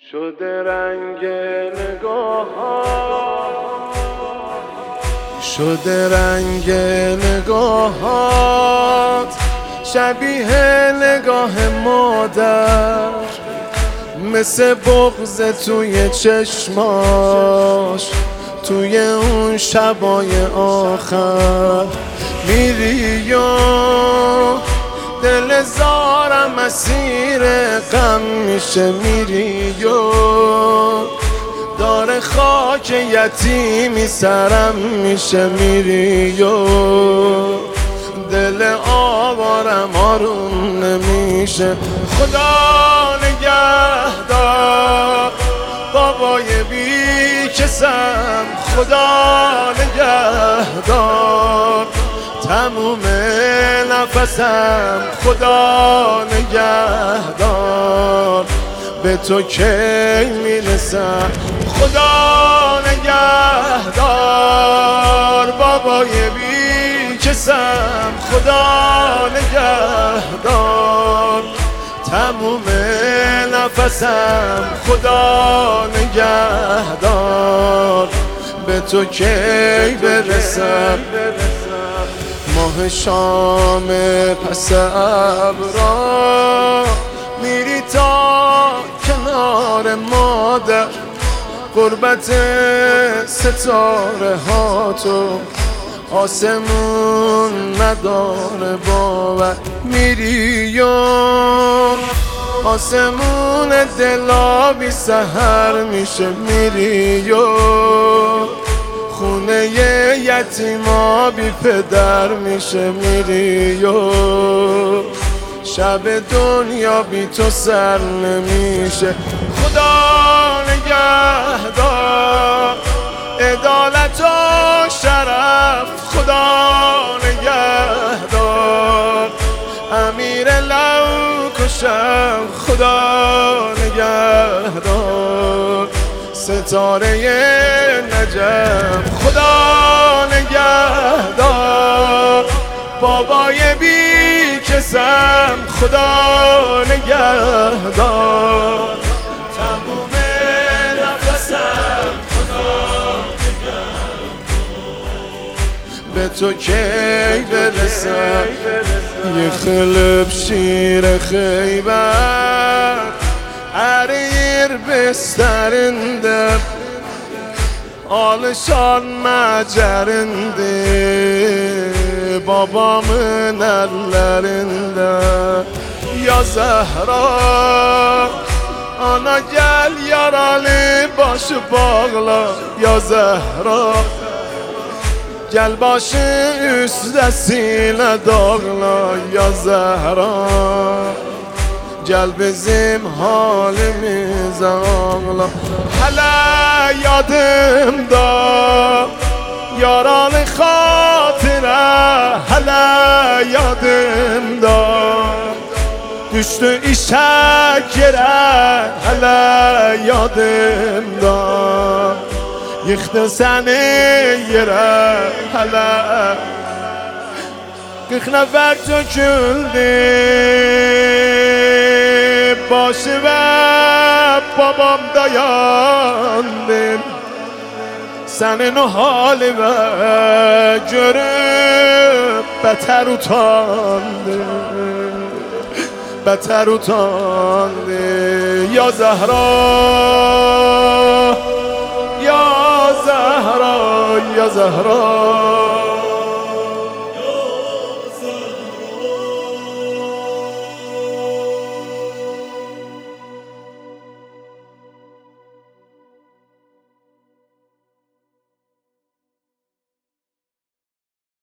شده رنگ نگاهات شبیه نگاه مادر، مثل بغض توی چشماش توی اون شبای آخر. میری و دل زارم اسیر غم میشه، میری و داره خاک یتیمی سرم میشه، میری و دل آوارم آروم نمیشه. خدا نگهدار بابای بی کسم، خدا نگهدار تموم نفسم، خدا نگهدار به تو کی میرسم. خدا نگهدار بابای بی کسم، خدا نگهدار تموم نفسم، خدا نگهدار به تو کی برسم. ماه شام پس ابرا میری تا کنار مادر، قربت ستاره ها تو آسمون نداره باور. میری و آسمون دلابی سحر میشه، میری و خونه یتیما بی پدر میشه، میری و شب دنیا بی تو سر نمیشه. خدا نگهدار عدالت و شرف، خدا نگهدار امیر لو کشم، خدا نگهدار ستاره نجف، خدا نگهدار بابای بی کسم، خدا نگهدار تموم نفسم، خدا نگهدار به تو کی برسم. یه خلب شیر خیبر عریر بسترinde alışan mecerinde, babamın ellerinde. Ya Zehra ana gel yaralı başı bağla, ya Zehra gel başı üstesine dağla, ya Zehra gel bizim halimize ağla. Hele yadımda yaralı hatıra, hele yadımda düştü işek yere, hele yadımda yıktı seni yere, hele 40 nefer döküldü başı ve babam dayandım. Senin o hali ve görüp beter utandım, beter utandım. Ya Zehra, ya Zehra, ya Zehra